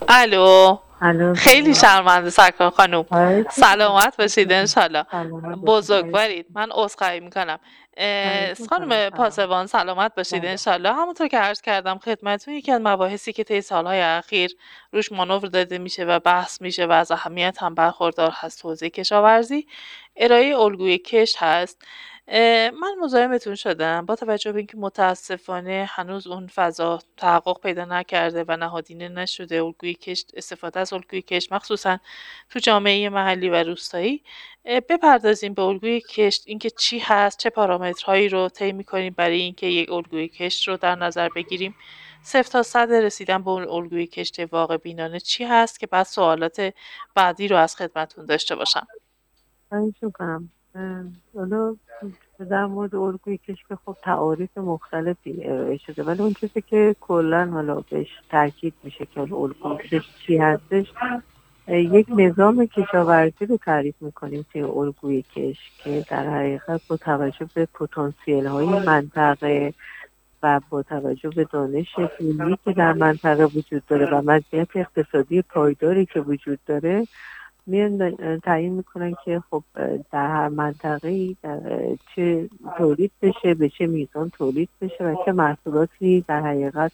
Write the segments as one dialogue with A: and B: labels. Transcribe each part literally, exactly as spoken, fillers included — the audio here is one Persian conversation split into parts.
A: الو.
B: الو
A: خیلی
B: سلام.
A: شرمنده سرکار خانوم.
B: خواهش میکنم.
A: سلامت باشید انشالله.
B: سلامت باشید. خواهش
A: بزرگوارید.
B: میکنم.
A: من عذرخواهی میکنم.
B: خواهش میکنم.
A: خانم
B: سلام.
A: پاسبان سلامت باشید
B: بله.
A: انشالله. همونطور که عرض کردم خدمتتون، یکی از مباحثی که طی سالهای اخیر روش مانور داده میشه و بحث میشه و از اهمیت هم برخوردار هست حوزه کشاورزی، ارائه الگوی کشت هست. من مزاحمتون شدم با توجه به اینکه متاسفانه هنوز اون فضا تحقق پیدا نکرده و نهادینه نشده الگوی کشت، استفاده از الگوی کشت مخصوصا تو جامعه محلی و روستایی. بپردازیم به الگوی کشت، اینکه چی هست، چه پارامترهایی رو طی می‌کنیم برای اینکه یک الگوی کشت رو در نظر بگیریم. صفر تا صد رسیدن به اون الگوی کشت واقع بینانه چی هست که بعد سوالات بعدی رو از خدمتون داشته باشم.
B: خواهش میکنم. حالا در مورد الگوی کشف که خب تعاریف مختلفی ارائه شده، ولی اون چیزی که کلا حالا بهش تاکید میشه که الگوی کشف چی هستش، یک نظام کشاورزی رو تعریف میکنیم توی الگوی کشف که در حقیقت با توجه به پتانسیل های منطقه و با توجه به دانش علمی که در منطقه وجود داره و مزیت اقتصادی پایداری که وجود داره، میان تعیین میکنن که خب در هر منطقه‌ای در چه تولید بشه، به چه میزان تولید بشه و چه محصولاتی در حقیقت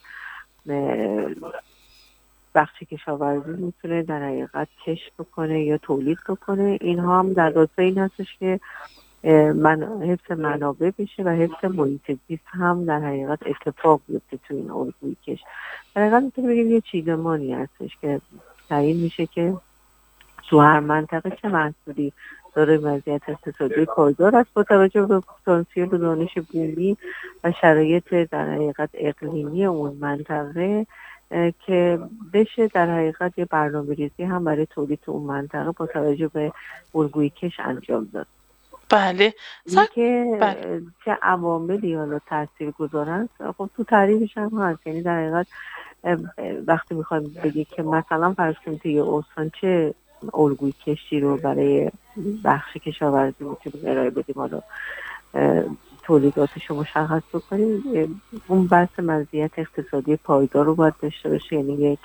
B: بخش کشاورزی میتونه در حقیقت کشت بکنه یا تولید بکنه. اینها هم در راسته این هستش که من حفظ منابع بشه و حفظ محیط زیست هم در حقیقت اتفاق بیفته تو این الگوی کشت. در حقیقت میتونه بگیم یه چیدمانی هستش که تعیین میشه که تو هر منطقه چه محصولی داره وضعیت اقتصادی پایدار است با توجه به پتانسیل و دانش بومی و شرایط در حقیقت اقلیمی اون منطقه، که بشه در حقیقت یه برنامه‌ریزی هم برای تولید اون منطقه با توجه به الگوی کشت انجام داد.
A: بله.
B: این که
A: بله.
B: چه عواملی حالا تاثیر گذارن، خب تو تعریفش هم هست. یعنی در حقیقت وقتی میخوایم بگی که مثلا فرض کنید توی استان چه الگوی کشتی رو برای بخش کشاورزی میتونیم ارائه بدیم، حالا تولیداتش رو مشخص بکنیم، اون بحث مزیت اقتصادی پایدار رو باید داشته باشه. یعنی یک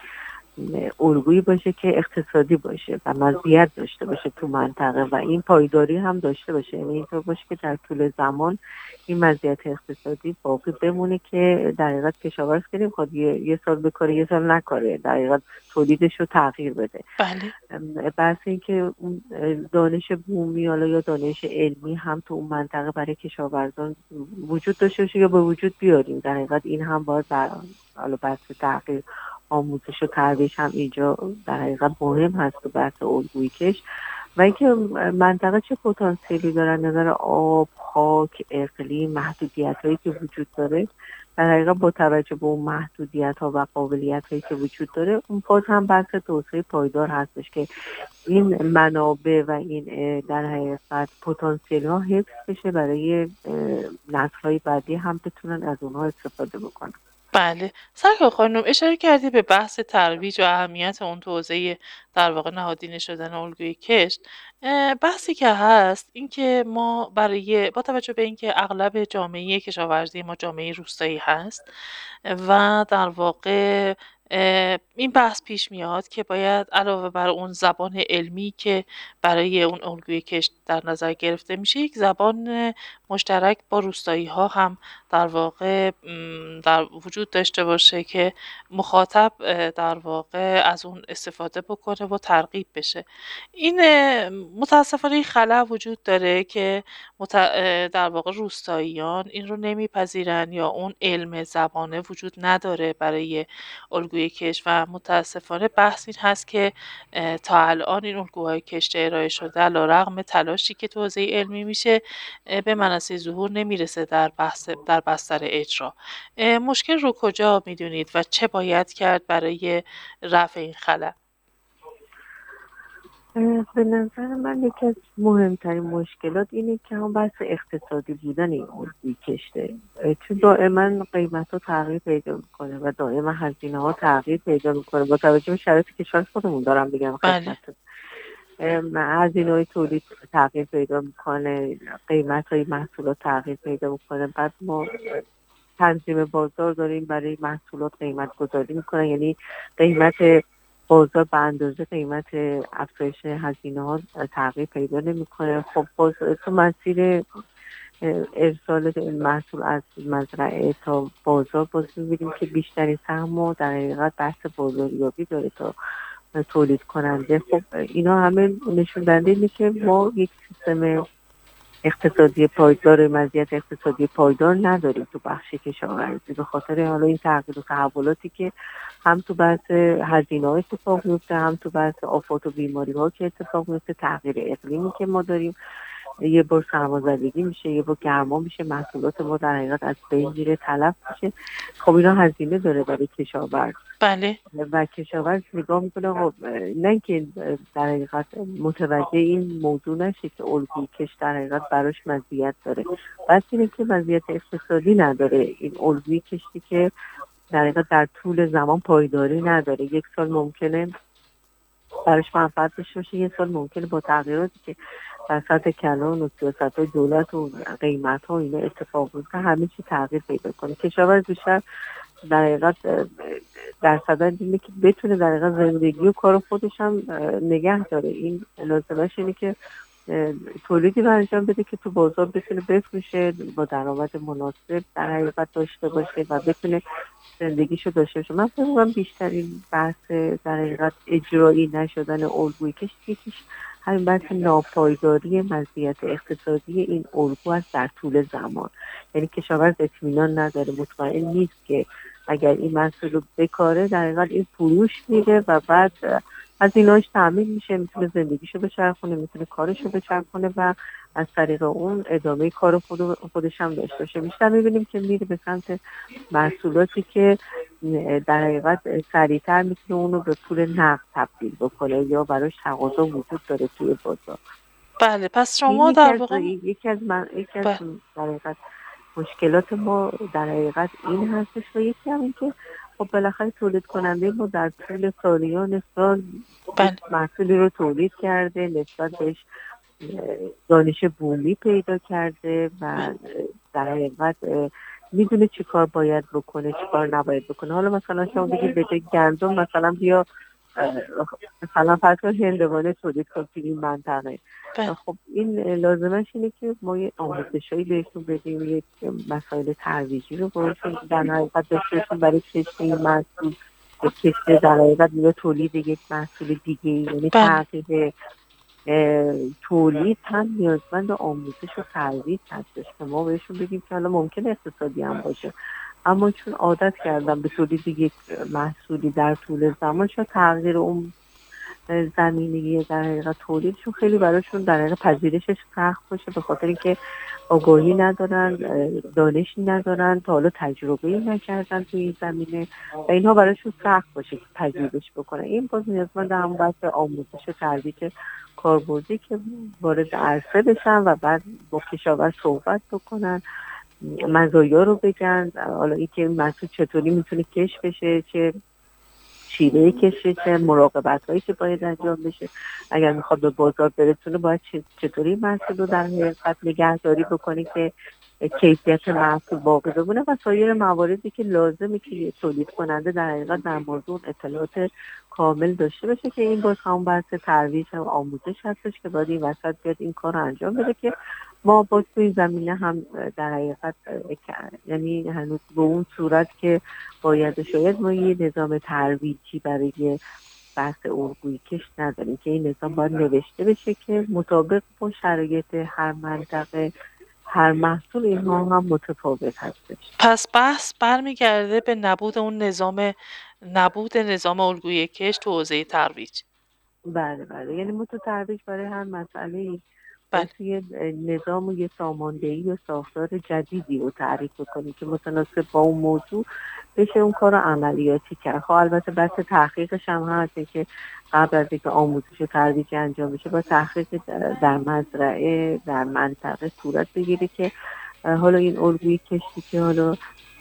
B: الگویی باشه که اقتصادی باشه و مزیت داشته باشه تو منطقه و این پایداری هم داشته باشه. یعنی اینطور باشه که در طول زمان این مزیت اقتصادی باقی بمونه که در حقیقت کشاورز کنیم خود یه،, یه سال بکاره یه سال نکاره، در حقیقت تولیدش رو تغییر بده.
A: بله.
B: بحث این که دانش بومی حالا یا دانش علمی هم تو اون منطقه برای کشاورزان وجود داشته باشه یا به وجود بیاریم، در حقیقت این هم باید حالا بحث تغییر آموزش و ترویج هم اینجا در حقیقت مهم هست تو بحث الگوی کشت. و اینکه منطقه چه پتانسیلی داره، نظر آب، خاک، اقلیم، محدودیت هایی که وجود داره، در حقیقت با توجه به اون محدودیت ها و قابلیت هایی که وجود داره، اون باز هم بحث توسعه پایدار هستش که این منابع و این در حقیقت پتانسیل ها حفظ بشه برای نسل های بعدی هم بتونن از اونها استفاده بکنن.
A: بله. سرکار خانم اشاره کردی به بحث ترویج و اهمیت اون توزیع در واقع نهادینه شدن الگوی کشت. بحثی که هست این که ما برای با توجه به اینکه اغلب جامعه کشاورزی ما جامعه روستایی هست و در واقع این بحث پیش میاد که باید علاوه بر اون زبان علمی که برای اون الگوی کشت در نظر گرفته میشه، یک زبان مشترک با روستایی ها هم در واقع در وجود داشته باشه که مخاطب در واقع از اون استفاده بکنه و ترغیب بشه. این متاسفانه خلا وجود داره که در واقع روستاییان این رو نمیپذیرن یا اون علم زبانه وجود نداره برای الگوی کشت و متاسفانه بحث این هست که تا الان این الگوهای کشت ارائه شده علیرغم تلاشی که تو حوزه علمی میشه به منصه ظهور نمیرسه در بحث در بستر اجرا. مشکل رو کجا میدونید و چه باید کرد برای رفع این خلأ؟
B: به نظر من یکی از مهمترین مشکلات اینه که هم بحث اقتصادی بودن این الگوی کشته، چون دائما قیمت ها تغییر پیدا میکنه و دائما هزینه ها تغییر پیدا میکنه. با توجه به شرایط کشور خودمون دارم بگم خدمتتون، هزینه های تولید تغییر پیدا میکنه، قیمت های محصولات تغییر پیدا میکنه. بعد ما تنظیم بازار داریم برای محصولات قیمت گذاری میکنن، یعنی قیمت بازار به اندازه قیمت افزایش هزینه ها تغییر پیدا نمیکنه. خب باز تو مسیر ارسال محصول از مزرعه تا بازار باز می‌بینیم که بیشترین سهم و در حقیقت بحث بازاریابی داره تا تولید کننده. خب اینا همه نشون دهنده اینه که ما یک سیستم اقتصادی پایدار، مزیت اقتصادی پایدار نداریم تو بخش کشاورزی، به خاطر حالا این تغییر و تحولاتی که هم تو بحث هزینه‌ها اتفاق میفته، هم تو بحث آفات و بیماری‌ها که اتفاق میفته، تغییر اقلیمی که ما داریم، یه بار سرمازدگی میشه، یه بار گرما میشه، محصولات ما در حقیقت از بین میره، تلف میشه. خب اینا هزینه داره برای کشاورز.
A: بله.
B: و کشاورز نگاه میکنه خب نه که در حقیقت متوجه این موضوع نشه که الگوی کش در حقیقت براش مزیت داره، بس اینه که مزیت اقتصادی نداره. این الگوی کشتی که در حقیقت در طول زمان پایداری نداره، یک سال ممکنه براش منفعت داشته باشه، یک سال ممکنه با تغییراتی که در سطح کلان و سیاست های دولت و قیمت ها اینا اتفاق میفته همه چی تغییر پیدا کنه. کشاورز بیشتر در حقیقت در صدد اینه که بتونه در حقیقت زندگی و کار خودش هم نگه داره. این لازمش اینه که تولیدی رو انجام بده که تو بازار بتونه بفروشه، با درآمد مناسب در حقیقت داشته باشه و بتونه زندگیشو داشته باشه. من فکر می‌کنم بیشترین بحث در حقیقت اجرایی نشدن الگوی کش یکیش همین بحث ناپایداری مزیت اقتصادی این الگو است در طول زمان. یعنی کشاورز اطمینان نداره، مطمئن نیست که اگر این محصول رو بکاره در حقیقت این فروش میره و بعد از ایناش تامین میشه، میتونه زندگیشو بچرخونه، میتونه کارشو بچرخونه و از طریق اون ادامه کار خود خودش هم داشته باشه. بیشتر میبینیم که میره به سمت محصولاتی که در حقیقت سریعتر میتونه اونو به پول نقد تبدیل بکنه یا براش تقاضا وجود داره توی بازار.
A: بله، پس شما در واقع
B: یکی از من یکی از در حقیقت مشکلات ما در حقیقت این هستش و یکی هم این که خب بالاخره تولید کننده ما در طول سالیان سال محصولی رو تولید کرده، نسبت بهش دانش بومی پیدا کرده و در حقیقت میدونه چی کار باید بکنه، چی کار نباید بکنه. حالا مثلا شما بگید به جای گندم مثلا بیا مثلا فرض کن هندوانه تولید کن توی این منطقه. خب این لازمش اینه که ما یه آموزشایی بهشون بدیم، یک مسائل ترویجی رو باشون در حقیقت داشتهشون برای کشت این محصول، کشت در حقیقت یا تولید یک محصول دیگه. یعنی تغییر تولید هم نیازمند آموزش و ترویج هستش که ما بهشون بگیم که حالا ممکنه اقتصادی هم باشه، اما چون عادت کردن به تولید یک محصولی در طول زمان، شاید تغییر اون زمینه در حقیقت تولیدشون خیلی براشون در حقیقت پذیرشش سخت باشه، به خاطر اینکه آگاهی ندارن، دانشی ندارن، تا حالا تجربه‌ای نکردن توی این زمینه و اینها براشون سخت باشه که پذیرش بکنن. این باز نیازمند هم بحث آموزش و ترویج کاربردی که وارد عرصه بشن و بعد با کشاورز صحبت بکنن، مزایا رو بگن، حالا اینکه محصول چطوری میتونه کش بشه، چه شیوه کشی، چه مراقبت هایی که باید انجام بشه، اگر میخواد به بازار برسونه باید چطوری محصول رو در حقیقت نگهداری بکنی که کیفیت محصول باقی بمونه و سایر مواردی که لازمه که تولید کننده در حقیقت در مورد اطلاعات کامل داشته باشه، که این باز هم بحث ترویج و آموزش هستش که باید این وسط بیاد این کار رو انجام بده که ما باز توی زمینه هم در حقیقت یعنی هنوز به اون صورت که باید شاید ما یه نظام ترویجی برای بحث الگوی کش نداریم که این نظام باید نوشته بشه که مطابق با شرایط هر منطقه هر محصول اینها هم متفاوت هستش.
A: پس بحث برمیگرده به نبود اون نظام نبود نظام الگوی کش تو حوزه ترویج.
B: بله بله، یعنی ما تو ترویج برای هر مسئله یه نظام و یه ساماندهی و ساختار جدیدی رو تعریف کنیم که متناسب با اون موضوع بشه اون کار عملیاتی کرد. خب البته بحث تحقیقش هم هست که قبل از اینکه آموزش و ترویج انجام بشه با تحقیق در مزرعه در منطقه صورت بگیره که حالا این الگوی کشتی که حالا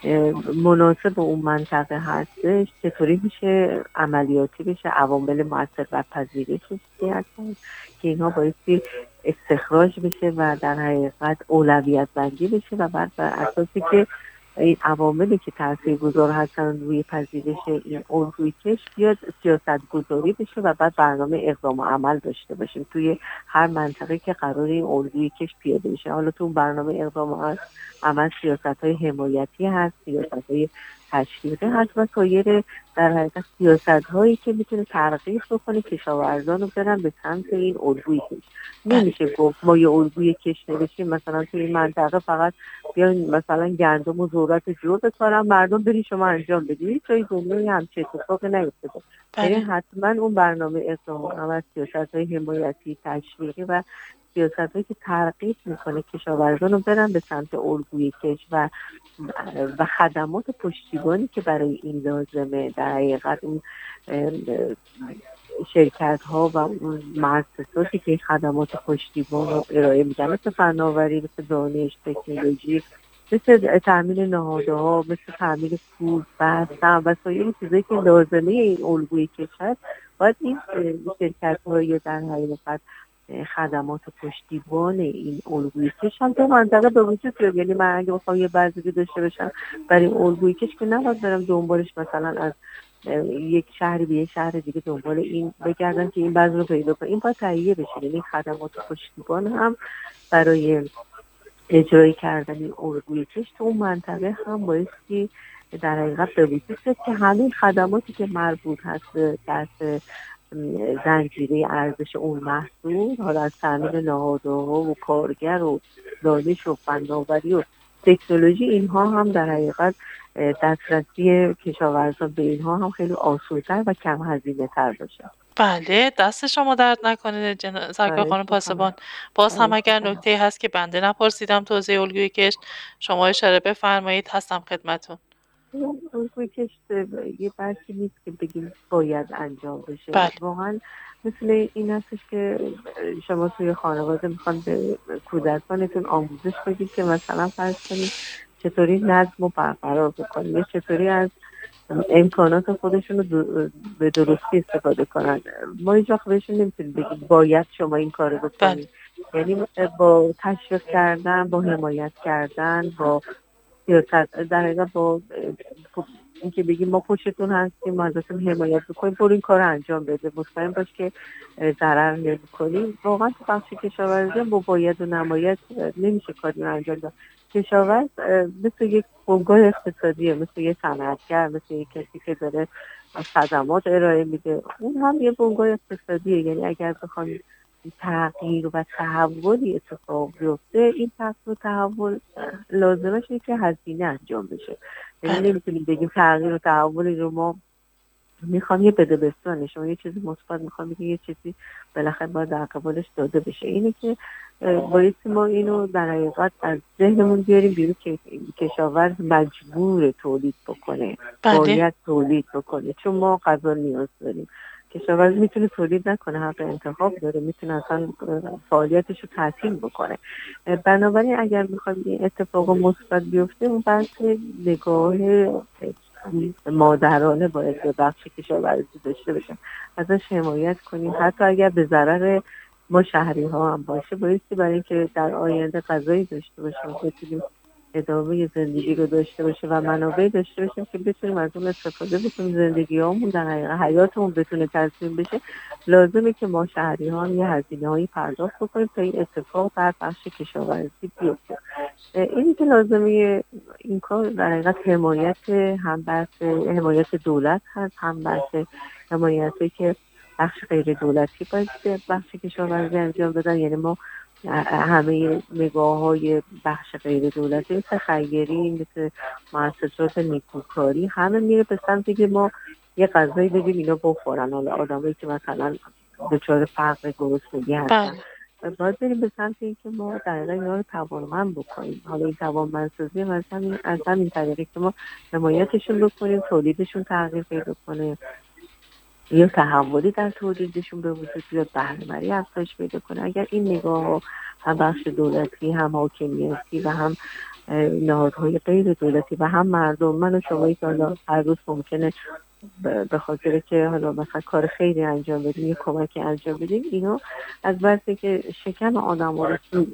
B: مناسب اون منطقه هستش چطوری میشه عملیاتی بشه، عوامل مؤثر بر پذیرش چی هستن که اینها بایستی استخراج بشه و در حقیقت اولویت بندی بشه و بعد بر اساسی که این عواملی که تاثیرگذار هستن روی پذیرش این الگوی کش بیاد سیاست گذاری بشه و بعد برنامه اقدام و عمل داشته باشیم توی هر منطقه که قرار این الگوی کش پیاده بشه. حالا تو برنامه اقدام و عمل سیاست‌های حمایتی هست، سیاست‌های تشویقی هست و سایر در حقیقت سیاست‌هایی که میتونه ترغیب بکنه کشاورزان رو برن به سمت این الگوی کش. نمیشه گفت ما یه الگوی کش نوشیم مثلا توی این منطقه فقط بیاین مثلا گندم و ذرت جور بکارم مردم برین شما انجام بدید، توی دنیای همچه اتفاقی نیفتاده. یعنی حتما اون برنامه اقدام و سیاست‌های حمایتی تشویقی و سیاست‌هایی که ترغیب میکنه کشاورزان رو برن به سمت الگوی کش و و خدمات پشتیبانی که برای این لازمه، در حقیقت اون شرکت ها و مؤسساتی که خدمات پشتیبان رو ارائه میدن مثل فناوری، مثل دانش، تکنولوژی، مثل تامین نهاده ها، مثل تامین پول، بستن و سایر چیزایی که لازمه این الگوی کش هست، باید این شرکت های در حقیقت خدمات پشتیبان این الگوی کش هم تو منطقه به وجود بیاد. یعنی من اگه بخوام یه بذری داشته باشم برای الگوی کش که نباید برم دنبالش مثلا از یک شهری به یک شهر دیگه دنبال این بگردم که این بذر رو پیدا کنم. این باید تهیه بشه. یعنی خدمات پشتیبان هم برای اجرای کردن این الگوی کش تو اون منطقه هم بایستی در حقیقت به وجود بیاد که همه خدماتی که مربوط هست به دست زنجیره ارزش اون محصول، حالا از تامین نهادها و کارگر و دانش و فناوری و تکنولوژی، اینها هم در حقیقت دسترسی کشاورزان به اینها هم خیلی آسان‌تر و کم هزینه تر باشه.
A: بله، دست شما درد نکنه جناب سرکار خانم پاسبان. باز هم اگر نکته هست که بنده نپرسیدم توضیح الگوی کش شما اشاره بفرمایید، هستم خدمتون.
B: الگوی کش یه بحثی نیست که بگیم باید انجام بشه.
A: بله.
B: واقعا مثل این هستش که شما توی خانواده میخوان به کودکانتون آموزش بدید که مثلا فرض کنید چطوری نظم رو برقرار بکنید یا چطوری از امکانات خودشون رو به درستی استفاده کنن. ما هیچ وقت بهشون نمیتونیم بگیم باید شما این کارو بکنید. یعنی با تشویق کردن، با حمایت کردن، با سیاست در حقیقت با اینکه بگیم ما پشتتون هستیم، ما ازتون حمایت میکنیم، برو این کار انجام بده، مطمئن باش که ضرر نمیکنیم. واقعا تو بخش کشاورزی با باید و نماید نمیشه کاری رو انجام داد. کشاورز مثل یک بنگاه اقتصادیه، مثل یک صنعتگر، مثل یک کسی که داره خدمات ارائه میده، اون هم یه بنگاه اقتصادیه. یعنی اگر بخوام تغییر و تحولی اتفاق بیفته، این تغییر و تحول لازمش اینه که هزینه انجام بشه. یعنی نمیتونیم بگیم تغییر و تحولی رو ما میخوام یه بده بستانه، شما یه چیزی مثبت میخوام بگیم یه چیزی بالاخره باید در قبالش داده بشه. اینه که باید ما اینو در حقیقت از ذهنمون بیاریم بیرون که کشاورز مجبور تولید بکنه، باید تولید بکنه، چون ما غذا نیاز داریم. کشاورز میتونه تولید نکنه، حق انتخاب داره، میتونه اصلا فعالیتش رو تعطیل بکنه. بنابراین اگر میخوایم این اتفاق مثبت بیفته، اون بحث نگاه مادرانه باید به بخش کشاورزی داشته باشن، ازش حمایت کنیم، حتی اگر به ضرر ما شهری ها هم باشه، بایستی برای اینکه در آینده غذایی داشته باشیم، بتونیم ادامه زندگی رو داشته باشه و منابع داشته باشیم که بتونیم از اون استفاده بکنیم، زندگی هامون در حقیقت حیاتمون بتونه تضمین بشه، لازمه که ما شهری ها هم یه هزینه هایی پرداخت بکنیم تا این اتفاق در بخش کشاورزی بیفته. اینی که لازمه این کار در حقیقت حمایت، هم بحث حمایت دولت هست، هم بحث حمایتی که بخش غیر دولتی باید بخش کشاورزی انجام بدن. یعنی ما همه نگاه های بخش غیر دولتی مثل خیری، مثل مؤسسات نیکوکاری، همه میره به سمتی که ما یه غذایی بدیم اینا بخورن. حالا آدمایی که مثلا دچار فقر گرسنگی هستن، باید بریم به سمت این که ما در واقع اینا رو توانمند بکنیم. حالا این توانمندسازی از همین از همین طریقی که ما حمایتشون بکنیم، تولیدشون تغییر پیدا کنه یا تحولی در تولیدشون به وجود بیاد، بهره‌وری افزایش پیدا کنه. اگر این نگاه ها هم بخش دولتی، هم حاکمیتی و هم نهادهای غیر دولتی و هم مردم، من و شمایی که حالا هر روز ممکنه به خاطر که حالا مثلا کار خیلی انجام بدیم، یه کمکی انجام بدیم، اینا از بحثی که شکم آدم ها رو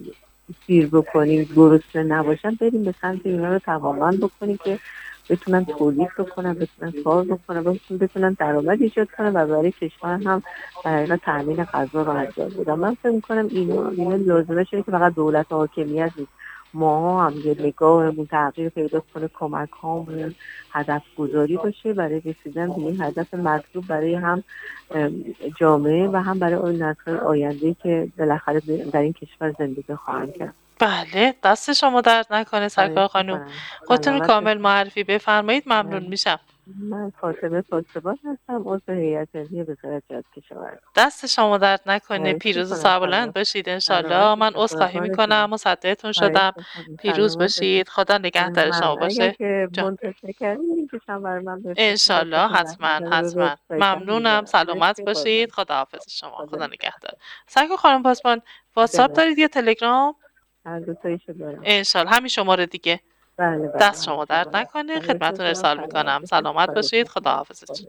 B: سیر بکنیم، گرسنه نباشن، بریم به سمت اینا رو توانمند بکنیم که بتونن تولید بکنن، بتونن کار بکنن، بتونن بتونن درآمد ایجاد کنن و برای کشور هم در حقیقت تامین غذا رو انجام بدن. من فکر می‌کنم اینا اینا لازمش اینه که فقط دولت و حاکمیت نیست، ما هم یه نگاهمون تغییر پیدا کنه، کمک هامون هدف گذاری باشه برای رسیدن به این هدف مطلوب برای هم جامعه و هم برای اون نسل آینده که بالاخره در این کشور زندگی خواهند کرد.
A: بله، دست شما درد نکنه سرکار خانم. خودتون رو کامل معرفی بفرمایید، ممنون میشم.
B: من فاطمه پاسبان هستم، عضو هیئت علمی وزارت جهادکشاورزی.
A: دست شما درد نکنه، پیروز و سربلند باشید انشالله. من عذرخواهی میکنم مصدقتون شدم. پیروز باشید، خدا نگهدار شما باشه.
B: اگر که منتظر کردین میکشم برای من
A: انشالله، حتما حتما. ممنونم، سلامت باشید، خدا حافظ شما، خدا نگهدار. سرکار خانم پاسبان، واتساپ دارید یا تلگرام؟
B: هر دو تایشو دارم.
A: انشالله همین شماره دیگه.
B: بله بله.
A: دست شما درد نکنه، خدمتتون ارسال میکنم. سلامت باشید، خدا حافظ.